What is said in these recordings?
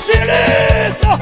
Chilito!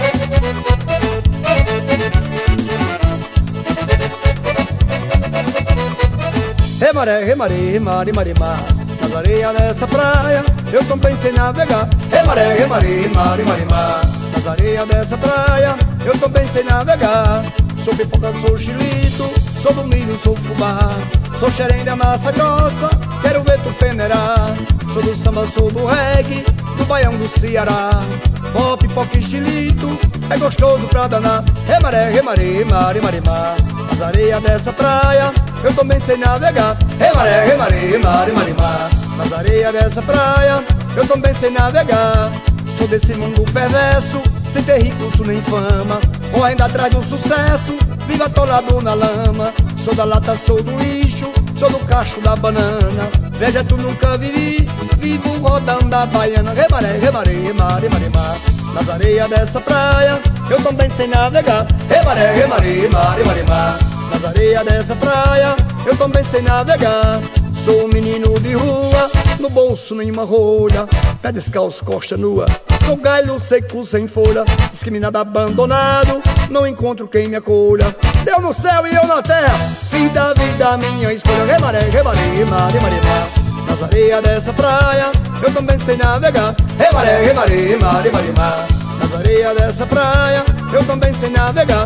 Remaré, remarei, remare, marimar, nas areias dessa praia eu também sei navegar. Remaré, remarei, remare, marimar, nas areias dessa praia eu também sei navegar. Sou pipoca, sou chilito, sou do milho, sou fubá, sou xerém da massa grossa, quero ver tu peneirar. Sou do samba, sou do reggae, do baião do Ceará. Ó, pipoca e chilito, é gostoso pra danar. Remaré, remarei, remare, marimar, nas areias dessa praia eu também sei navegar. Remaré, remarei, remare, marimar, nas areias dessa praia eu também sei navegar. Sou desse mundo perverso, sem ter recurso nem fama, correndo atrás do sucesso, vivo atolado na lama. Sou da lata, sou do lixo, sou do cacho da banana. Veja, tu nunca vivi, vivo rodando a baiana. Remaré, remarei, remare, marimar, nas areias dessa praia eu também sei navegar. Remaré, remarei, remare, marimar, nas areias dessa praia eu também sei navegar. Sou um menino de rua, no bolso nenhuma rolha, pé descalço, costa nua. Sou galho seco sem folha, discriminado, abandonado, não encontro quem me acolha. Deus no céu e eu na terra, fim da vida, minha escolha. Remaré, remarei, remare, marimar, nas areias dessa praia eu também sei navegar. Remaré, remarei, remare, marimar, nas areias dessa praia eu também sei navegar.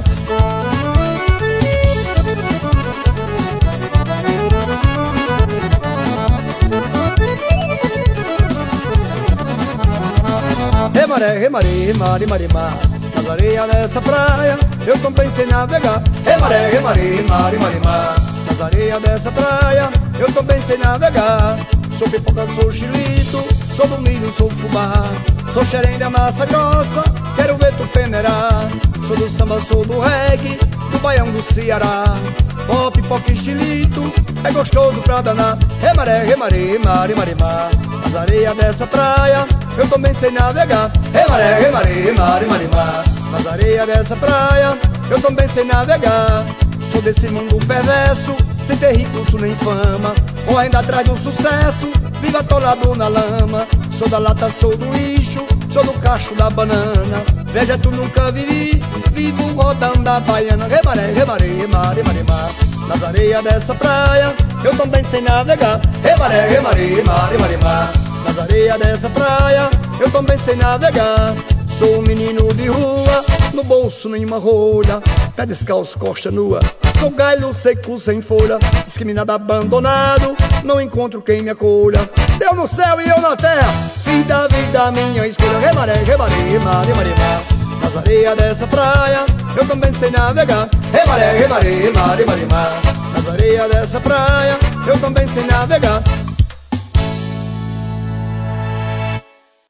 Remaré, remarei, remare, marimar, nas areias dessa praia eu também sei navegar. Remaré, remarei, remare, marimar, nas areias dessa praia eu também sei navegar. Sou pipoca, sou chilito, sou do milho, sou fubá, sou xerém da massa grossa, quero ver tu peneirar. Sou do samba, sou do reggae, do baião do Ceará. Ó, pipoca e chilito, é gostoso pra danar. Remaré, remarei, remare, marimar, nas areias dessa praia eu também sei navegar. Remaré, remarei, remare, marimar, nas areias dessa praia eu também sei navegar. Sou desse mundo perverso, sem ter recurso nem fama, correndo atrás do sucesso, vivo atolado na lama. Sou da lata, sou do lixo, sou do cacho da banana. Veja, tu nunca vivi, vivo rodando a baiana. Remaré, remarei, remare, marimar, nas areias dessa praia eu também sei navegar. Remaré, remarei, remare, marimar, nas areias dessa praia eu também sei navegar. Sou um menino de rua, no bolso nenhuma rolha, pé descalço, costa nua. Sou galho seco sem folha, discriminado, abandonado, não encontro quem me acolha. Deus no céu e eu na terra, fim da vida, minha escolha. Remaré, remarei, remare, marimar, nas areias dessa praia eu também sei navegar. Remaré, remarei, remare, marimar, nas areias dessa praia eu também sei navegar.